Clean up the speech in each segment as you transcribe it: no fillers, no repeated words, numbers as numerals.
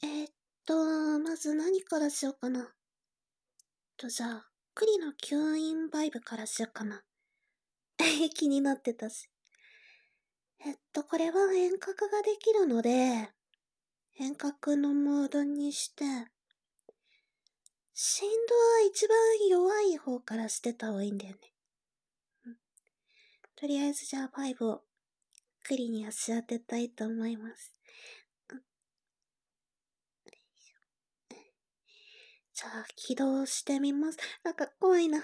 えーっまず何からしようかな。じゃあ、栗の吸引バイブからしようかな。気になってたし。これは遠隔ができるので、遠隔のモードにして、振動は一番弱い方からしてた方がいいんだよね。とりあえずじゃあ5を栗に足当てたいと思います。じゃあ起動してみます。なんか怖いな。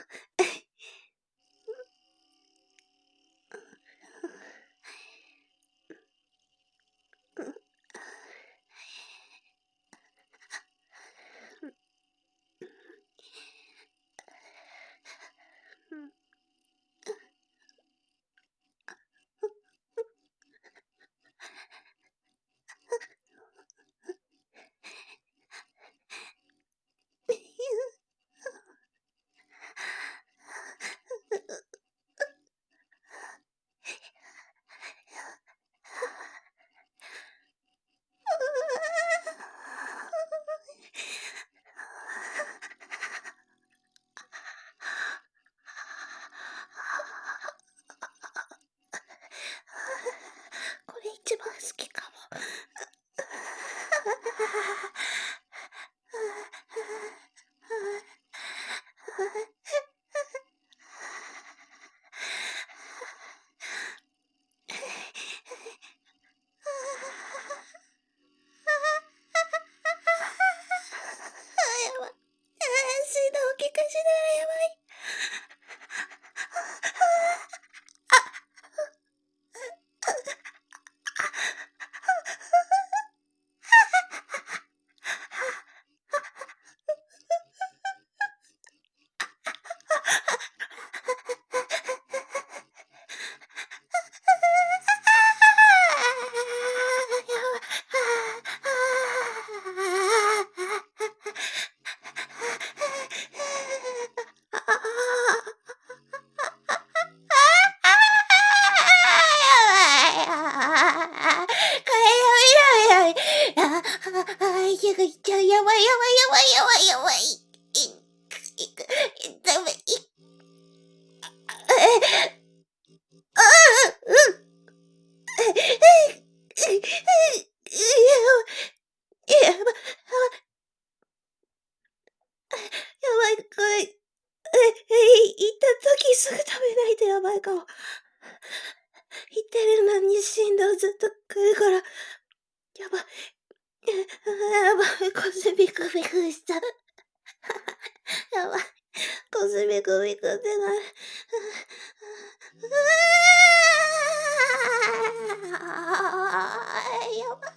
これ一番好きかも。やばい。振動大きくしない。やばい。やばいやばいやばいやばいやばい。ダメ。やばい、これ。行った時すぐ食べないとやばいかも。言ってるのに振動ずっと来るから。やばい。やばい、腰ビクビクしちゃう。やばい。腰ビクビクってなる。やばい。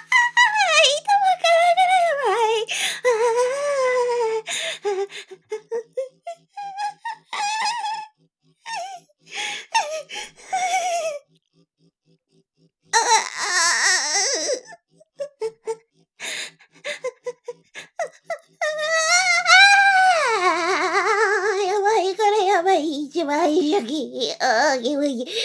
一番初期、気持ちいい。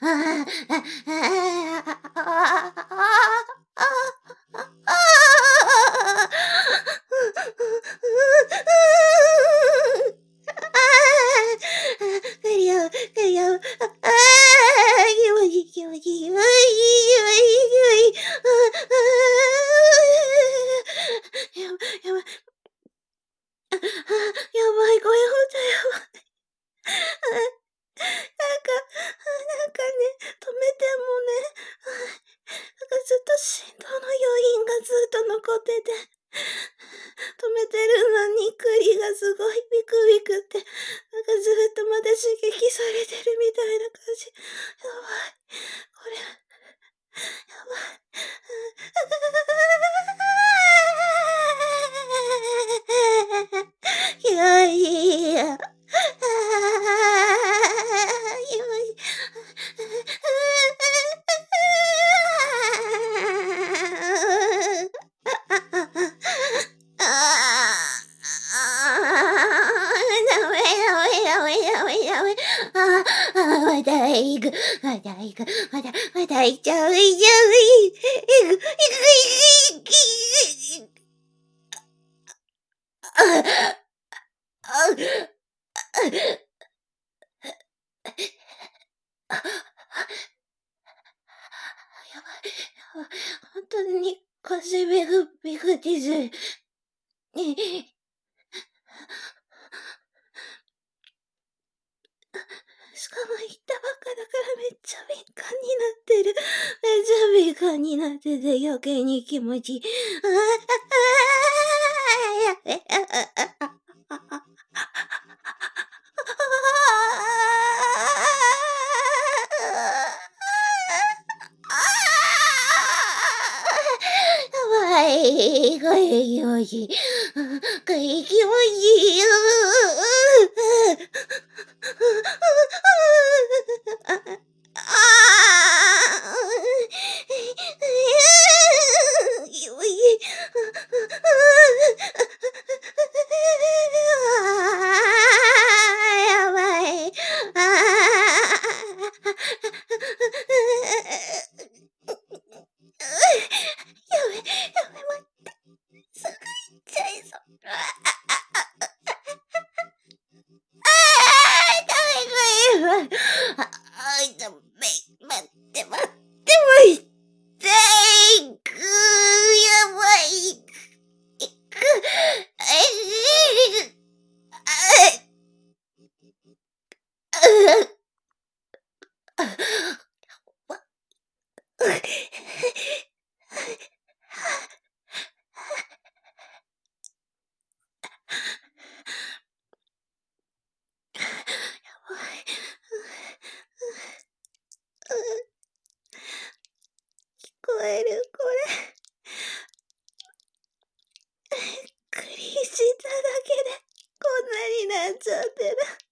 ずっと振動の余韻がずっと残ってて、止めてるのに栗がすごいビクビクって、なんかずっとまだ刺激されてるみたいな感じ。やばい。これ、やばい。いやいや。まだ行く、まだ行く、まだ行っちゃう、行っちゃう、行く、行く、行く、行く、行く、 風ビグビグディズ。しかも行ったばっかだからめっちゃ敏感になってる。めっちゃ敏感になってて余計に気持ちいい。やべ。やばい。これ気持ちいい。これ気持ちいい。やばい。やめ、待って。すぐ行っちゃいそう。ダメ、これ。ダメ、待って、もう痛い。やばい。聞こえるこれ。クリしただけでこんなになっちゃってる。